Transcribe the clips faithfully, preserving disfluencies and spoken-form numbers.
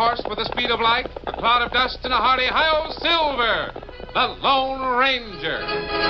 horse with the speed of light, a cloud of dust, and a hearty hi-yo silver, the Lone Ranger.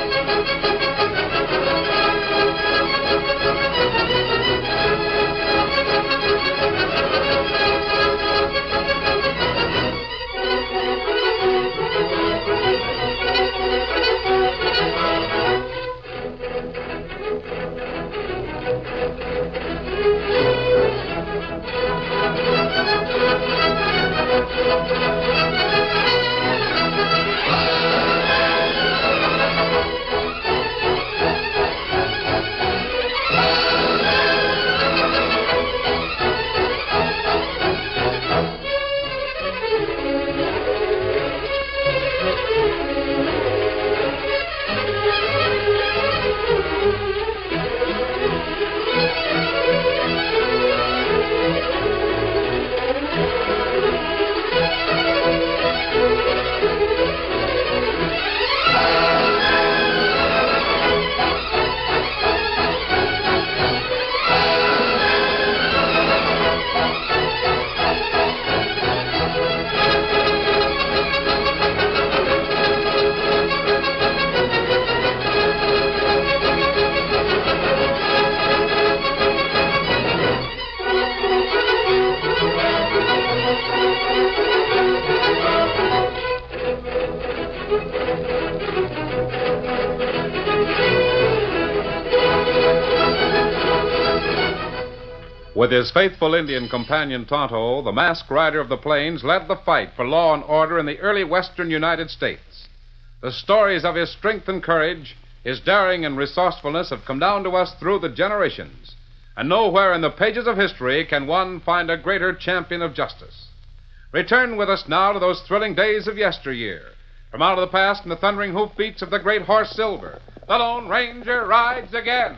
With his faithful Indian companion Tonto, the masked rider of the plains led the fight for law and order in the early western United States. The stories of his strength and courage, his daring and resourcefulness have come down to us through the generations. And nowhere in the pages of history can one find a greater champion of justice. Return with us now to those thrilling days of yesteryear. From out of the past and the thundering hoofbeats of the great horse Silver, the Lone Ranger rides again.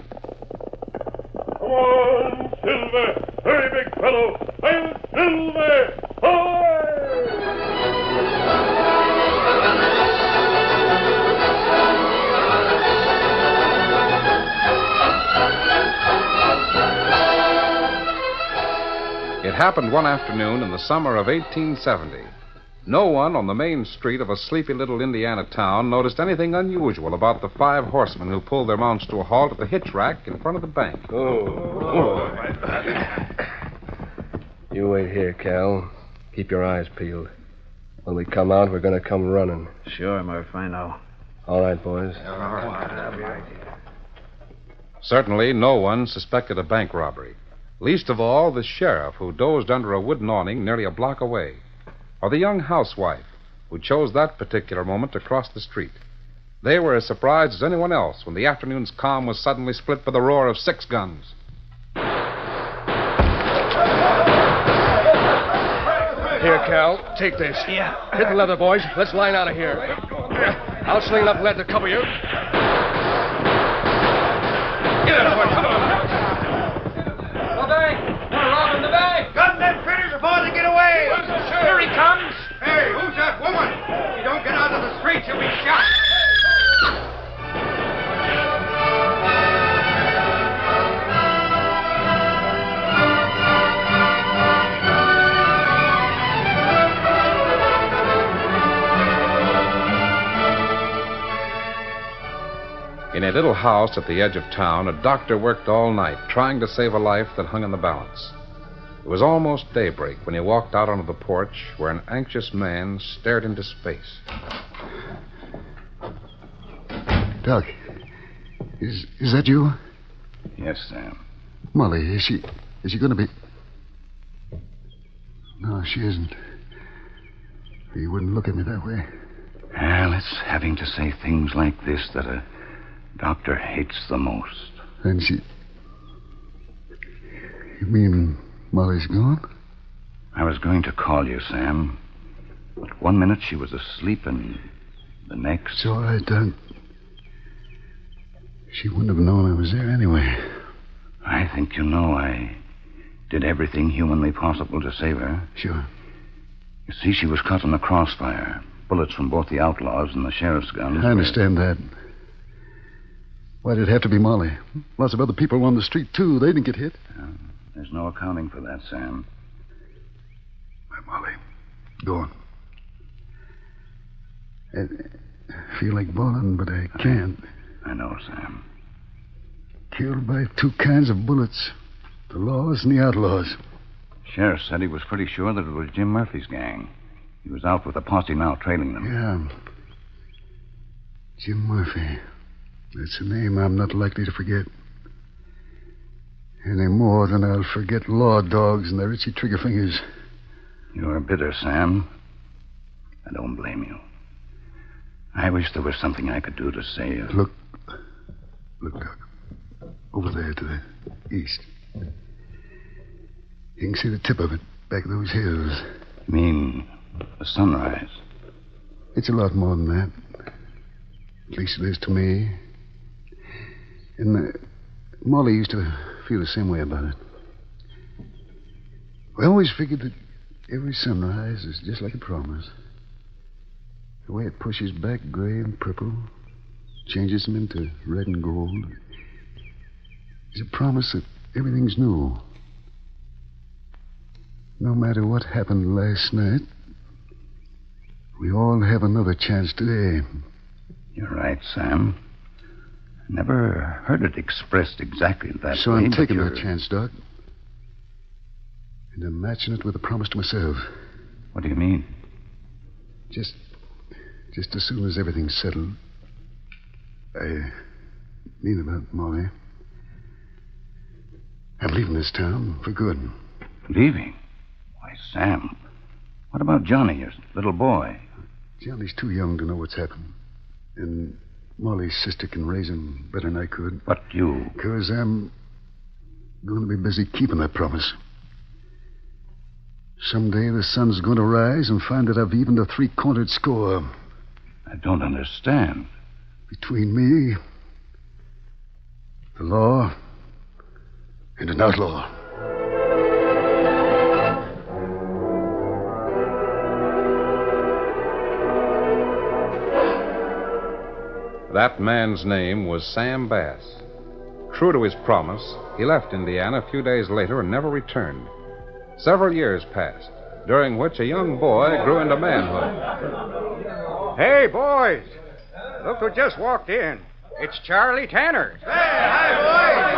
Come on, Silver! Hurry, big fellow! I'm Silver! Ahoy! It happened one afternoon in the summer of eighteen seventy. No one on the main street of a sleepy little Indiana town noticed anything unusual about the five horsemen who pulled their mounts to a halt at the hitch rack in front of the bank. Oh. oh. You wait here, Cal. Keep your eyes peeled. When we come out, we're going to come running. Sure, Murph, I know. All right, boys. All right. Certainly, no one suspected a bank robbery. Least of all, the sheriff, who dozed under a wooden awning nearly a block away. Or the young housewife, who chose that particular moment to cross the street. They were as surprised as anyone else when the afternoon's calm was suddenly split by the roar of six guns. Here, Cal, take this. Yeah. Hit the leather, boys. Let's line out of here. I'll sling enough lead to cover you. Get out, boy. Come on. The bank! We're robbing the bank! Gun them critters before they get away! Here he comes! Hey, who's that woman? If you don't get out of the street, you'll be shot. In a little house at the edge of town, a doctor worked all night trying to save a life that hung in the balance. It was almost daybreak when he walked out onto the porch where an anxious man stared into space. Doc, is is that you? Yes, Sam. Molly, is she is she going to be... No, she isn't. You wouldn't look at me that way. Well, it's having to say things like this that a doctor hates the most. And she... You mean Molly's gone? I was going to call you, Sam. But one minute she was asleep and the next... It's all right, Doc. She wouldn't have known I was there anyway. I think you know I did everything humanly possible to save her. Sure. You see, she was caught in the crossfire. Bullets from both the outlaws and the sheriff's guns. I understand that. Why did it have to be Molly? Lots of other people on the street, too. They didn't get hit. Uh, there's no accounting for that, Sam. My Molly. Go on. I feel like bawling, but I can't. I know, Sam. Killed by two kinds of bullets. The laws and the outlaws. Sheriff said he was pretty sure that it was Jim Murphy's gang. He was out with a posse now trailing them. Yeah. Jim Murphy. That's a name I'm not likely to forget. Any more than I'll forget law dogs and their itchy trigger fingers. You're bitter, Sam. I don't blame you. I wish there was something I could do to save. Look. Look, Doc. Over there to the east. You can see the tip of it, back of those hills. You mean the sunrise? It's a lot more than that. At least it is to me. And uh, Molly used to feel the same way about it. We always figured that every sunrise is just like a promise. The way it pushes back gray and purple, changes them into red and gold. It's a promise that everything's new. No matter what happened last night, we all have another chance today. You're right, Sam. I never heard it expressed exactly that so way. So I'm but taking you're- that chance, Doc. And I'm matching it with a promise to myself. What do you mean? Just, just as soon as everything's settled. I mean about Molly. I'm leaving this town for good. Leaving? Why, Sam. What about Johnny, your little boy? Johnny's too young to know what's happened. And Molly's sister can raise him better than I could. But you... Because I'm going to be busy keeping that promise. Someday the sun's going to rise and find that I've evened a three-cornered score. I don't understand. Between me, the law, and an outlaw. That man's name was Sam Bass. True to his promise, he left Indiana a few days later and never returned. Several years passed, during which a young boy grew into manhood. Hey, boys. Look who just walked in. It's Charlie Tanner. Hey, hi, boys.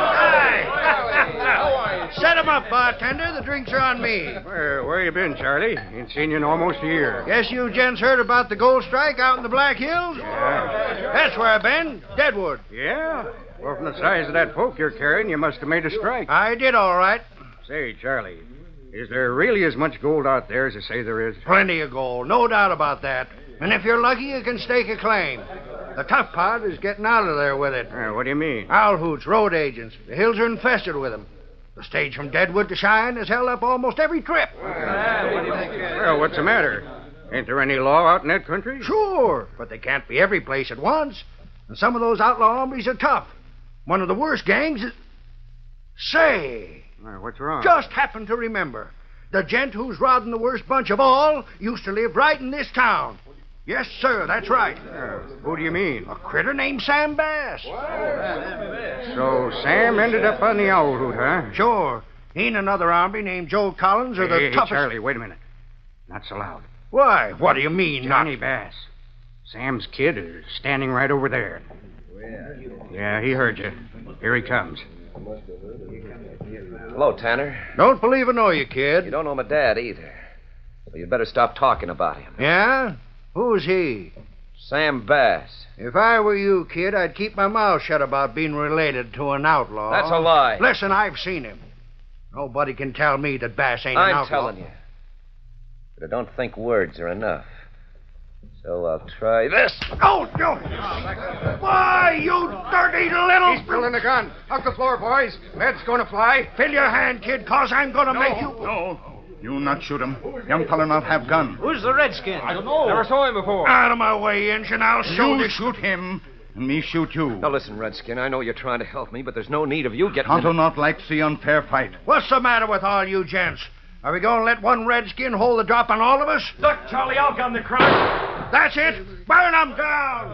Hi. Set 'em up, bartender. The drinks are on me. Where, where you been, Charlie? Ain't seen you in almost a year. Guess you gents heard about the gold strike out in the Black Hills? Yeah. That's where I've been. Deadwood. Yeah? Well, from the size of that poke you're carrying, you must have made a strike. I did all right. Say, Charlie, is there really as much gold out there as they say there is? Plenty of gold. No doubt about that. And if you're lucky, you can stake a claim. The tough part is getting out of there with it. Uh, what do you mean? Owl hoots, road agents. The hills are infested with them. The stage from Deadwood to Cheyenne has held up almost every trip. Well, what's the matter? Ain't there any law out in that country? Sure, but they can't be every place at once. And some of those outlaw hombres are tough. One of the worst gangs is... Say, Uh, what's wrong? just happened to remember. The gent who's robbing the worst bunch of all used to live right in this town. Yes, sir, that's right. Uh, who do you mean? A critter named Sam Bass. So Sam ended up on the Owl Hoot, huh? Sure. He and another hombre named Joe Collins are the hey, hey, toughest... Charlie, wait a minute. Not so loud. Why? What do you mean, not... Johnny Bass. Sam's kid is standing right over there. Yeah, he heard you. Here he comes. Hello, Tanner. Don't believe or know you, kid. You don't know my dad either. So you'd better stop talking about him. Yeah? Who's he? Sam Bass. If I were you, kid, I'd keep my mouth shut about being related to an outlaw. That's a lie. Listen, I've seen him. Nobody can tell me that Bass ain't an I'm outlaw. telling you. But I don't think words are enough. So I'll try this. Oh, no! Why, you dirty little... He's pulling the gun. Up the floor, boys. Lead's gonna fly. Fill your hand, kid, cause I'm gonna make you... No, you not shoot him. Young feller not have gun. Who's the redskin? I don't know. Never saw him before. Out of my way, Inch, and I'll show You this... shoot him, and me shoot you. Now listen, Redskin, I know you're trying to help me, but there's no need of you getting... Tonto in- not like see unfair fight. What's the matter with all you gents? Are we going to let one redskin hold the drop on all of us? Look, Charlie, I'll gun the crowd. That's it. Burn them down.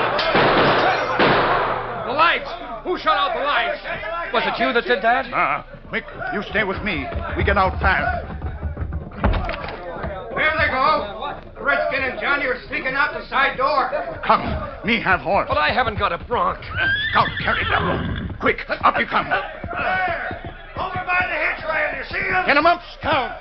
The lights. Who shut out the lights? Was it you that did that? Ah, quick, you stay with me. We get out fast. Here they Chicago. The Redskin and Johnny are sneaking out the side door. Come, me have horse. But I haven't got a bronc. Scout, carry them. Quick, up you come. There! Over by the hitch rail, you see him? Get him up, Scout.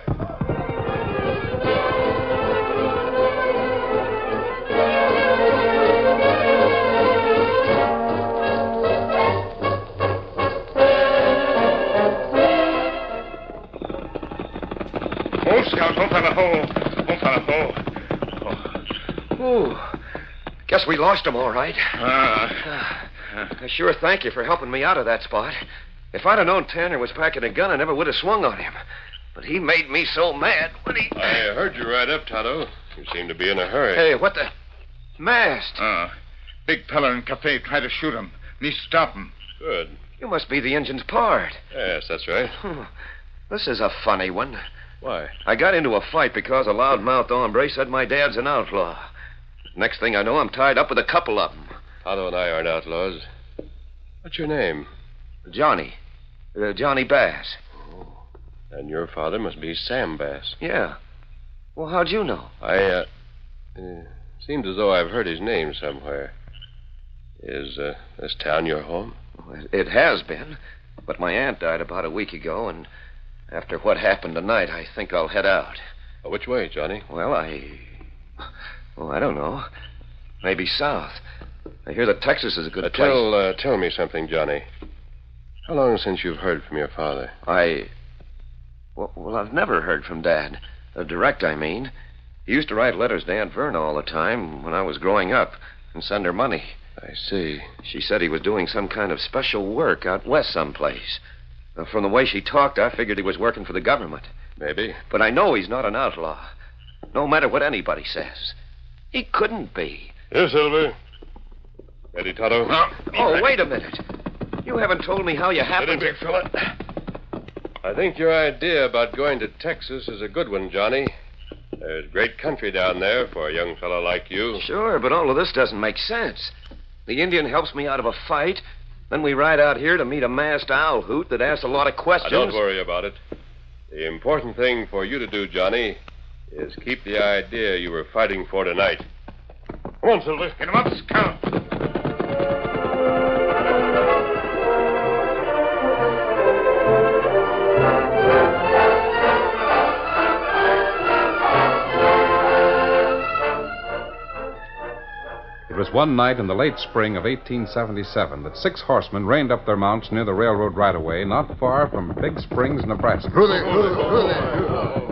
Oh, Scout, don't let a hole. Don't let a hole. Ooh. Guess we lost him all right. Ah. I sure thank you for helping me out of that spot. If I'd have known Tanner was packing a gun, I never would have swung on him. But he made me so mad when he... I heard you ride up, Tonto. You seem to be in a hurry. Hey, what the... Mast. Ah. Big fella in cafe tried to shoot him. Me stop him. Good. You must be the engine's pard. Yes, that's right. This is a funny one. Why? I got into a fight because a loudmouthed hombre said my dad's an outlaw. Next thing I know, I'm tied up with a couple of them. Tonto and I aren't outlaws. What's your name? Johnny. Uh, Johnny Bass. Oh. And your father must be Sam Bass. Yeah. Well, how'd you know? I, uh... uh seems as though I've heard his name somewhere. Is, uh, this town your home? It has been. But my aunt died about a week ago, and after what happened tonight, I think I'll head out. Uh, which way, Johnny? Well, I... Oh, I don't know. Maybe south. I hear that Texas is a good uh, place. Tell, uh, tell me something, Johnny. How long since you've heard from your father? I... Well, well I've never heard from Dad. Uh, direct, I mean. He used to write letters to Aunt Verna all the time when I was growing up and send her money. I see. She said he was doing some kind of special work out west someplace. Uh, from the way she talked, I figured he was working for the government. Maybe. But I know he's not an outlaw. No matter what anybody says. He couldn't be. Here, Silver. Ready, Tonto? Oh, oh wait a minute. You haven't told me how you happened... Steady, big fella. I think your idea about going to Texas is a good one, Johnny. There's great country down there for a young fellow like you. Sure, but all of this doesn't make sense. The Indian helps me out of a fight. Then we ride out here to meet a masked owl hoot that asks a lot of questions. Now, don't worry about it. The important thing for you to do, Johnny, is keep the idea you were fighting for tonight. Come on, Silver. Get him up, Scout. It was one night in the late spring of eighteen seventy-seven that six horsemen reined up their mounts near the railroad right-of-way, not far from Big Springs, Nebraska. Who there? Who there? Who there?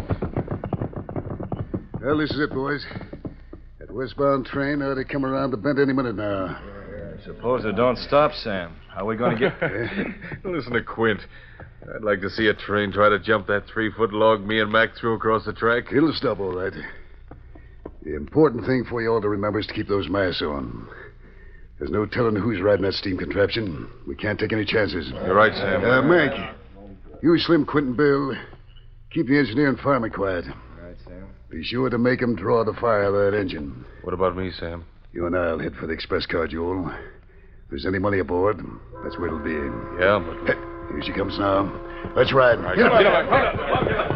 Well, this is it, boys. That westbound train ought to come around the bend any minute now. Suppose it don't stop, Sam. How are we going to get... Listen to Quint. I'd like to see a train try to jump that three-foot log me and Mac threw across the track. It'll stop all right. The important thing for you all to remember is to keep those masks on. There's no telling who's riding that steam contraption. We can't take any chances. You're right, Sam. Uh, Mac, you, Slim, Quint, and Bill, keep the engineer and fireman quiet. Right, Sam. Be sure to make 'em draw the fire of that engine. What about me, Sam? You and I'll head for the express car, Joel. If there's any money aboard, that's where it'll be. Yeah, but... Here she comes now. Let's ride. Right, get up, get up, get up, get up.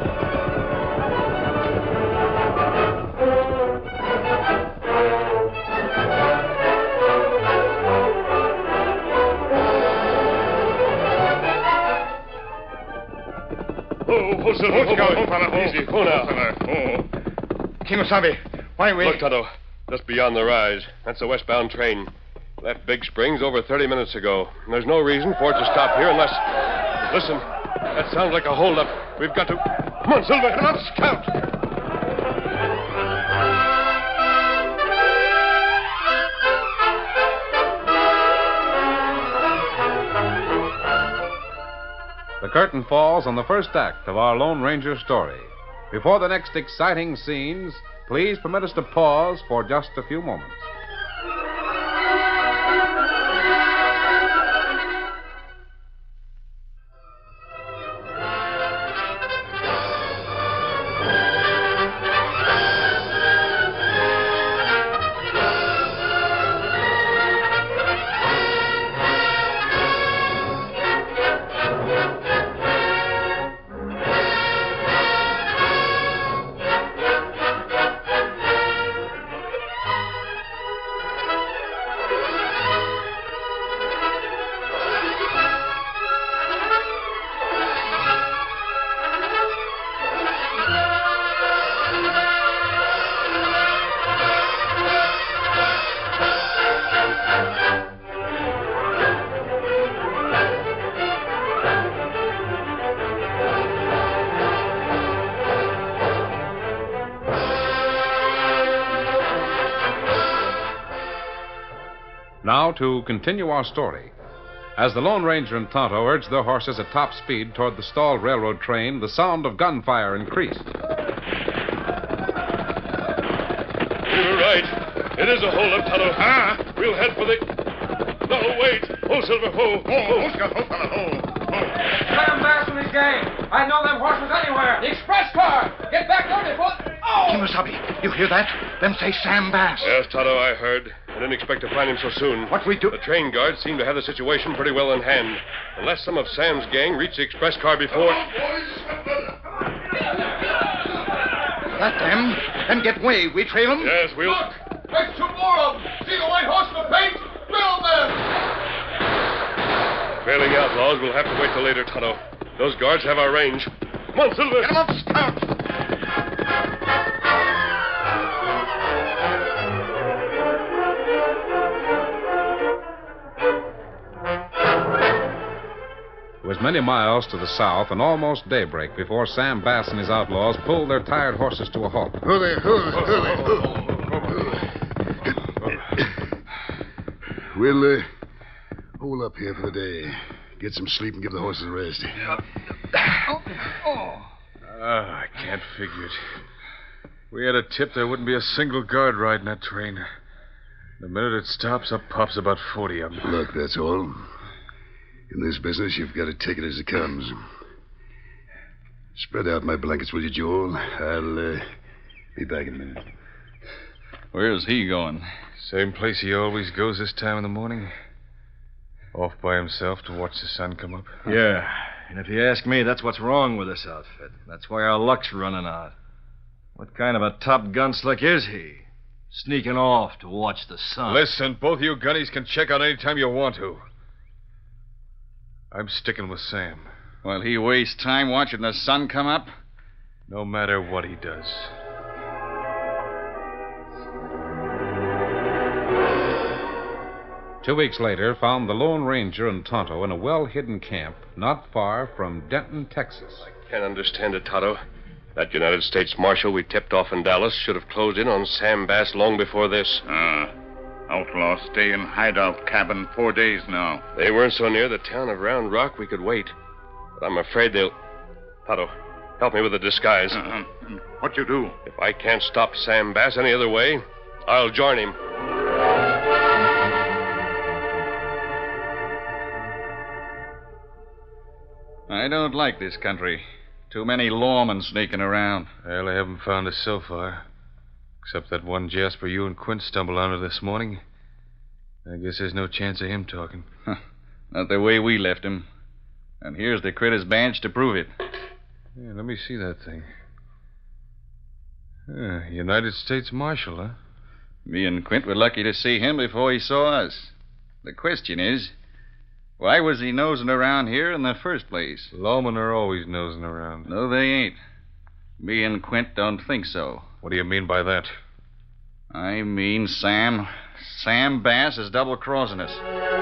Oh, oh, Silver, oh, Scout, oh, fella, oh, easy, oh, now. Oh. King Osabe, why we... Look, Tonto, just beyond the rise. That's the westbound train. Left Big Springs over thirty minutes ago. And there's no reason for it to stop here unless... Listen, that sounds like a holdup. We've got to... Come on, Silver, come on, Scout! The curtain falls on the first act of our Lone Ranger story. Before the next exciting scenes, please permit us to pause for just a few moments. Now, to continue our story. As the Lone Ranger and Tonto urged their horses at top speed toward the stalled railroad train, the sound of gunfire increased. We were right. It is a holdup, Tonto. Ah. We'll head for the... No, wait. Oh, Silver, oh, oh, oh, Oscar, oh, fella, oh, oh. Sam Bass and his gang. I know them horses anywhere. The express car. Get back there, they both... Oh! Kimosabe, you hear that? Them say Sam Bass. Yes, Tonto, I heard. I didn't expect to find him so soon. What we do... The train guards seem to have the situation pretty well in hand. Unless some of Sam's gang reach the express car before... That them? Then get way. We trail them? Yes, we'll... Look! There's two more of them. See the white horse in the paint? Drill them! Trailing outlaws, we'll have to wait till later, Tonto. Those guards have our range. Come on, Silver. Get them up, Scout. It was many miles to the south and almost daybreak before Sam Bass and his outlaws pulled their tired horses to a halt. Who there? Who there? Who there? We'll, uh, hold up here for the day. Get some sleep and give the horses a rest. Oh, I can't figure it. We had a tip there wouldn't be a single guard riding that train. The minute it stops, up pops about forty of them. Look, that's all. In this business, you've got to take it as it comes. Spread out my blankets, will you, Joel? I'll uh, be back in a minute. Where's he going? Same place he always goes this time in the morning. Off by himself to watch the sun come up. Yeah, and if you ask me, that's what's wrong with this outfit. That's why our luck's running out. What kind of a top gunslick is he? Sneaking off to watch the sun. Listen, both you gunnies can check out any time you want to. I'm sticking with Sam. While he wastes time watching the sun come up? No matter what he does. Two weeks later found the Lone Ranger and Tonto in a well-hidden camp not far from Denton, Texas. I can't understand it, Tonto. That United States Marshal we tipped off in Dallas should have closed in on Sam Bass long before this. Ah, uh, outlaws stay in hideout cabin four days now. They weren't so near the town of Round Rock we could wait. But I'm afraid they'll... Tonto, help me with the disguise. Uh-huh. What you do? If I can't stop Sam Bass any other way, I'll join him. I don't like this country. Too many lawmen sneaking around. Well, they haven't found us so far. Except that one Jasper you and Quint stumbled onto this morning. I guess there's no chance of him talking. Huh. Not the way we left him. And here's the critter's badge to prove it. Yeah, let me see that thing. Yeah, United States Marshal, huh? Me and Quint were lucky to see him before he saw us. The question is, why was he nosing around here in the first place? Lawmen are always nosing around. No, they ain't. Me and Quint don't think so. What do you mean by that? I mean Sam. Sam Bass is double-crossing us.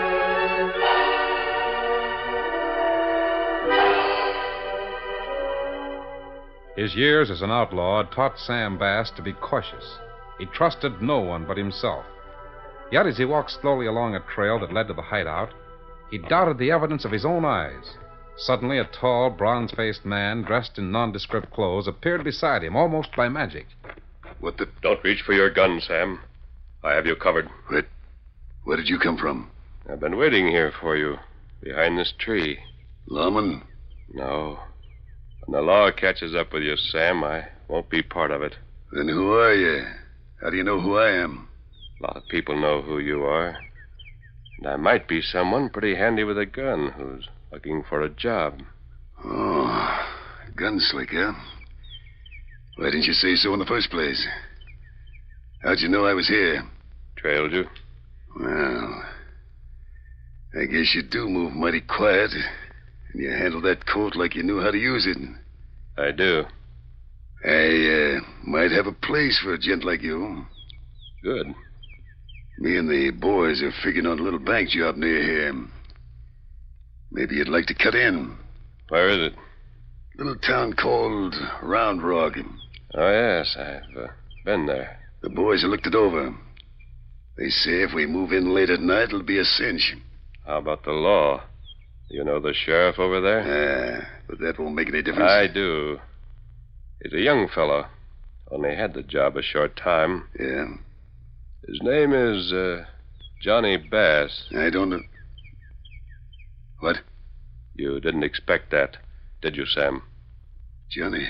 His years as an outlaw had taught Sam Bass to be cautious. He trusted no one but himself. Yet as he walked slowly along a trail that led to the hideout, he doubted the evidence of his own eyes. Suddenly, a tall, bronze-faced man dressed in nondescript clothes appeared beside him, almost by magic. What the... Don't reach for your gun, Sam. I have you covered. What? Where did you come from? I've been waiting here for you, behind this tree. Lawman? No. When the law catches up with you, Sam, I won't be part of it. Then who are you? How do you know who I am? A lot of people know who you are. And I might be someone pretty handy with a gun who's looking for a job. Oh, gunslinger. Why didn't you say so in the first place? How'd you know I was here? Trailed you. Well, I guess you do move mighty quiet. And you handle that coat like you knew how to use it. I do. I uh, might have a place for a gent like you. Good. Me and the boys are figuring on a little bank job near here. Maybe you'd like to cut in. Where is it? Little town called Round Rock. Oh, yes, I've uh, been there. The boys have looked it over. They say if we move in late at night, it'll be a cinch. How about the law? You know the sheriff over there? Ah, but that won't make any difference. I do. He's a young fellow. Only had the job a short time. Yeah. His name is, uh, Johnny Bass. I don't know. What? You didn't expect that, did you, Sam? Johnny.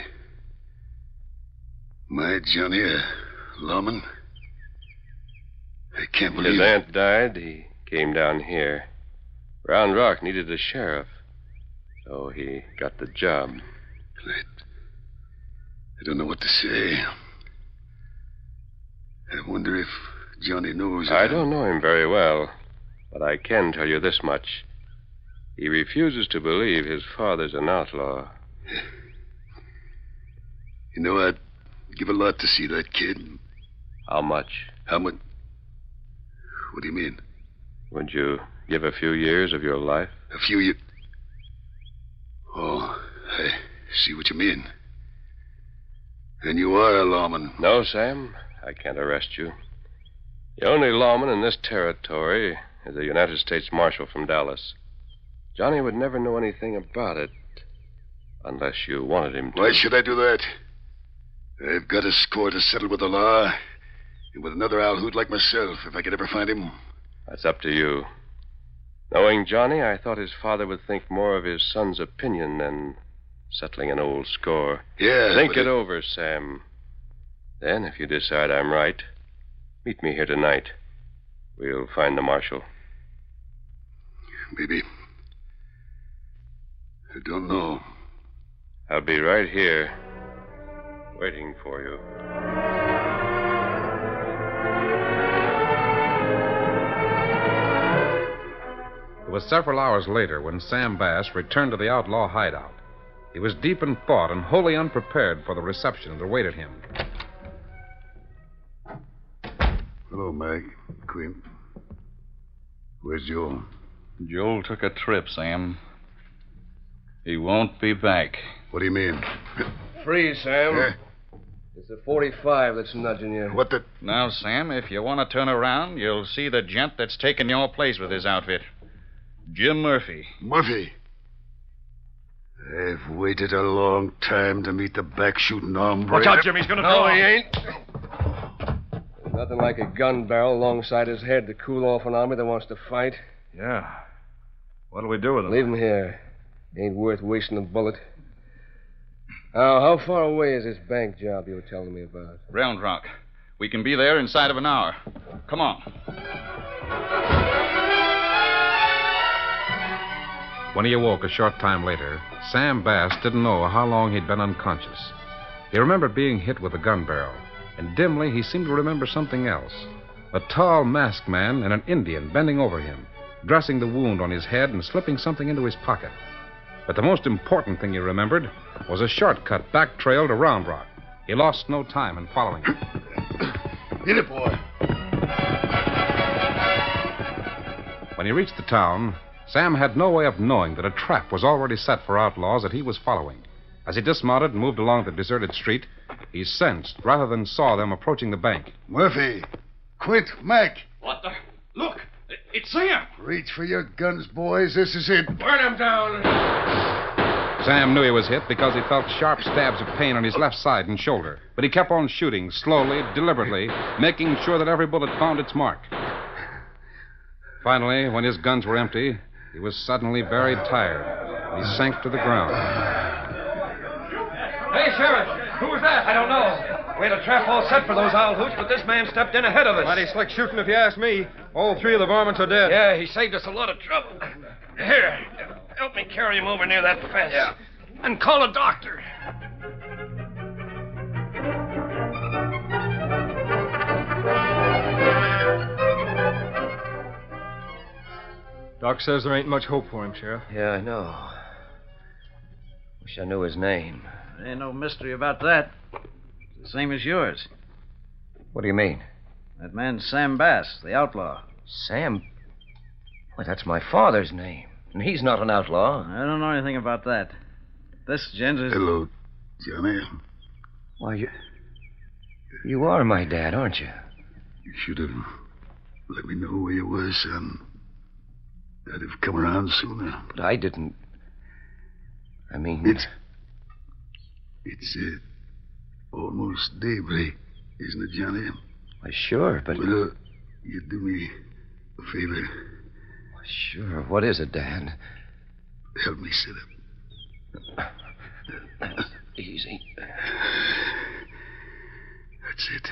My Johnny, a lawman? I can't believe His it. aunt died. He came down here. Round Rock needed a sheriff. So he got the job. I, I don't know what to say. I wonder if Johnny knows. I don't know him very well, but I can tell you this much. He refuses to believe his father's an outlaw. You know, I'd give a lot to see that kid. How much? How much? What do you mean? Would you give a few years of your life? A few years? Oh, I see what you mean. And you are a lawman. No, Sam. I can't arrest you. The only lawman in this territory is a United States Marshal from Dallas. Johnny would never know anything about it unless you wanted him to. Why should I do that? I've got a score to settle with the law and with another owl hoot like myself if I could ever find him. That's up to you. Knowing Johnny, I thought his father would think more of his son's opinion than settling an old score. Yeah. Think it, it over, Sam. Then, if you decide I'm right, meet me here tonight. We'll find the marshal. Maybe. I don't know. I'll be right here, waiting for you. It was several hours later when Sam Bass returned to the outlaw hideout. He was deep in thought and wholly unprepared for the reception that awaited him. Hello, Mike. Quint. Where's Joel? Joel took a trip, Sam. He won't be back. What do you mean? Freeze, Sam. Yeah? It's the forty-five that's nudging you. What the... Now, Sam, if you want to turn around, you'll see the gent that's taken your place with his outfit. Jim Murphy. Murphy? I've waited a long time to meet the back-shooting hombre. Watch out, Jim. He's going to No, draw. he ain't. There's nothing like a gun barrel alongside his head to cool off an army that wants to fight. Yeah. What'll we do with him? Leave him here. Ain't worth wasting a bullet. Now, how far away is this bank job you were telling me about? Round Rock. We can be there inside of an hour. Come on. When he awoke a short time later, Sam Bass didn't know how long he'd been unconscious. He remembered being hit with a gun barrel, and dimly he seemed to remember something else. A tall, masked man and an Indian bending over him, dressing the wound on his head and slipping something into his pocket. But the most important thing he remembered was a shortcut back trail to Round Rock. He lost no time in following it. Get it, boy. When he reached the town, Sam had no way of knowing that a trap was already set for outlaws that he was following. As he dismounted and moved along the deserted street, he sensed rather than saw them approaching the bank. Murphy. Quint. Mac. What the? Look! It's Sam! Reach for your guns, boys. This is it. Burn him down! Sam knew he was hit because he felt sharp stabs of pain on his left side and shoulder. But he kept on shooting, slowly, deliberately, making sure that every bullet found its mark. Finally, when his guns were empty, he was suddenly very tired. He sank to the ground. Hey, Sheriff, who was that? I don't know. We had a trap all set for those owl hoots, but this man stepped in ahead of us. Mighty slick shooting, if you ask me. All three of the varmints are dead. Yeah, he saved us a lot of trouble. Here, help me carry him over near that fence. Yeah. And call a doctor. Doc says there ain't much hope for him, Sheriff. Yeah, I know. Wish I knew his name. There ain't no mystery about that. It's the same as yours. What do you mean? That man's Sam Bass, the outlaw. Sam? Why, that's my father's name. And he's not an outlaw. I don't know anything about that. This gent is... Hello, Johnny. Why, you... You are my dad, aren't you? You should have let me know where you were, son. I'd have come around sooner. But I didn't. I mean... It's... It's, uh, almost daybreak, isn't it, Johnny? Why, sure, but... Well, you do me a favor. Why, sure. What is it, Dad? Help me sit up. Easy. That's it.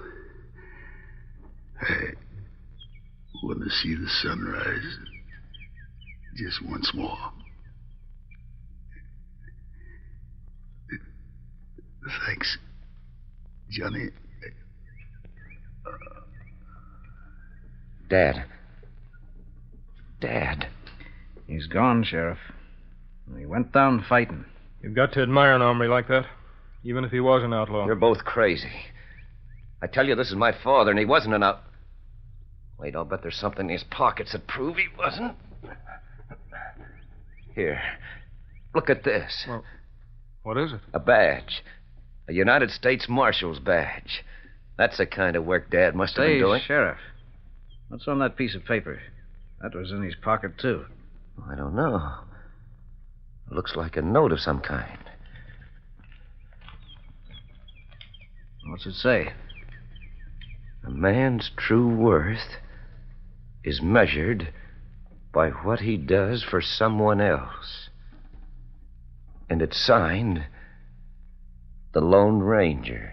I want to see the sunrise just once more. Thanks, Johnny. Dad. Dad. He's gone, Sheriff. He went down fighting. You've got to admire an hombre like that, even if he was an outlaw. You're both crazy. I tell you, this is my father, and he wasn't an out... Wait, I'll bet there's something in his pockets that prove he wasn't. Here. Look at this. Well, what is it? A badge. A United States Marshal's badge. That's the kind of work Dad must have Say, been doing. Sheriff, what's on that piece of paper? That was in his pocket, too. I don't know. It looks like a note of some kind. What's it say? A man's true worth is measured by what he does for someone else. And it's signed the Lone Ranger.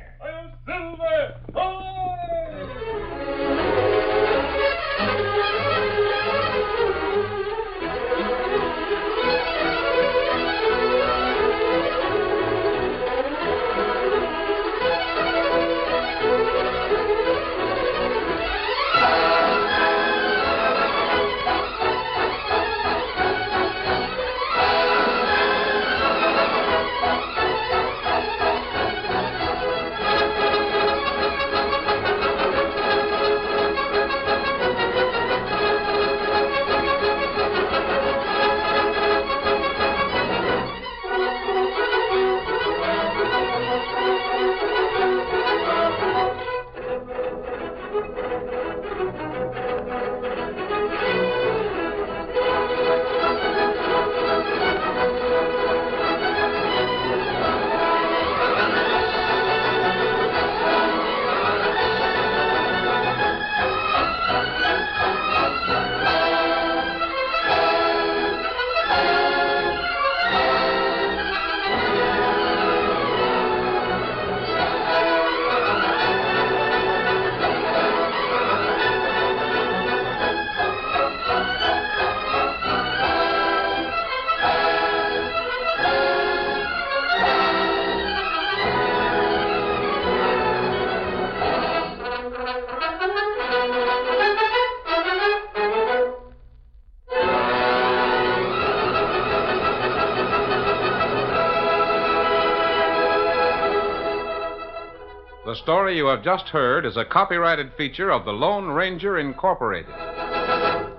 The story you have just heard is a copyrighted feature of the Lone Ranger Incorporated.